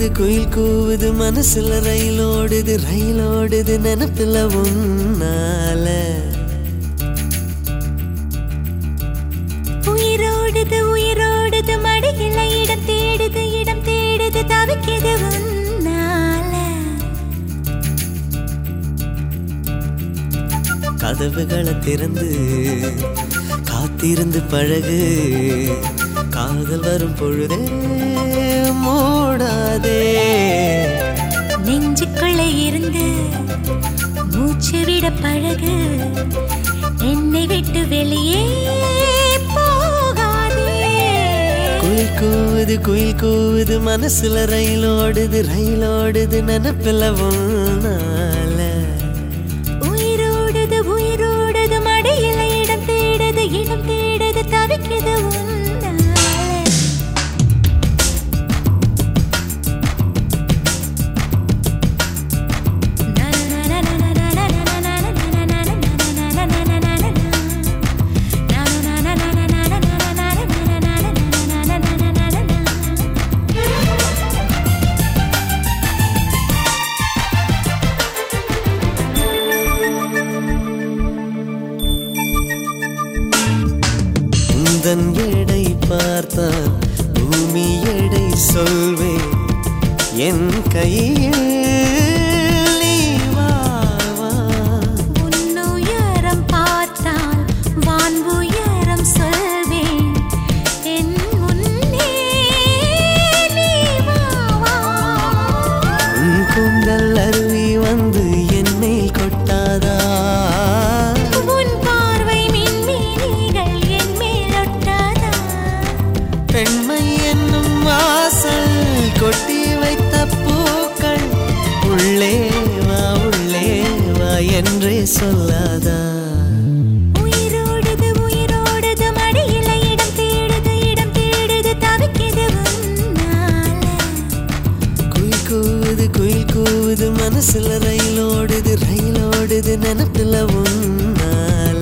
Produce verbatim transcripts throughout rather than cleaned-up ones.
கூவுது குயில் கூவுது மனசுல ரயிலோடுது ரயிலோடுது நினப்புல உன்னால உயிரோடுது உயிரோடுது மடியில இடம் தேடுது இடம் தேடுது தவிக்குது உன்னால கதவுகளை திறந்து காத்திருந்து பழகு காதல் வரும் பொழுதே மூடாதே நெஞ்சுக்குள்ள இருந்து மூச்சு விட பழகு என்னை விட்டு வெளியே போகாதே குயில் கூவுது குயில் கூவுது மனசுல ரயிலோடுது ரயிலோடுது நினப்பில உன்னால உயிரோடுது உயிரோடுது மடியில இடம் தேடுது இடம் தேடுது தவிக்குது உந்தன் எடை பார்த்தால் பூமி எடை சொல்வேன் என் கையில் நீ வா வா. உன்னுயரம் பார்த்தால் வான் உயரம் சொல்வேன் என் முன்னே நீ வா வா. உன் கூந்தல் அருவி வந்து என்னை கொட்டாதா உன் பார்வை மின்மினிகள் என் மேல் ஒட்டாதா பெண்மை என்னும் வாசல் கொட்டி வைத்த பூக்கள் உள்ளே வா உள்ளே வா என்றே சொல்லாதா உயிரோடுது உயிரோடுது மடியில இடம் தேடுது இடம் தேடுது தவிக்குது உன்னால குயில் கூவுது குயில் கூவுது மனசுல ரயிலோடுது ரயிலோடுது நினப்புல உன்னால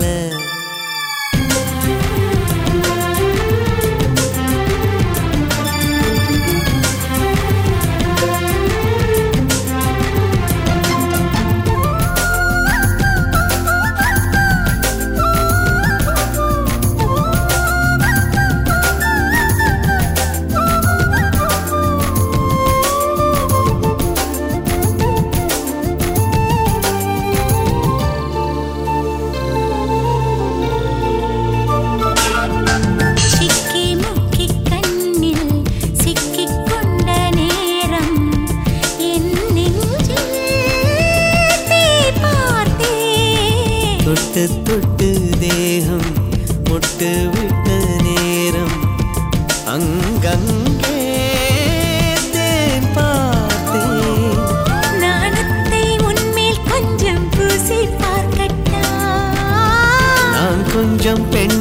சிக்கி முக்கி கண்ணில் சிக்கிக் கொண்ட நேரம் என் நெஞ்சில் தீ பார்த்தேன் தொட்டு தொட்டு தேகம் முட்டு விட்ட நேரம் அங்கங்கே தேன் பார்த்தேன் நாணத்தை உன்மேல் கொஞ்சம் பூசி பார்க்கட்டா நான் கொஞ்சம் பெண்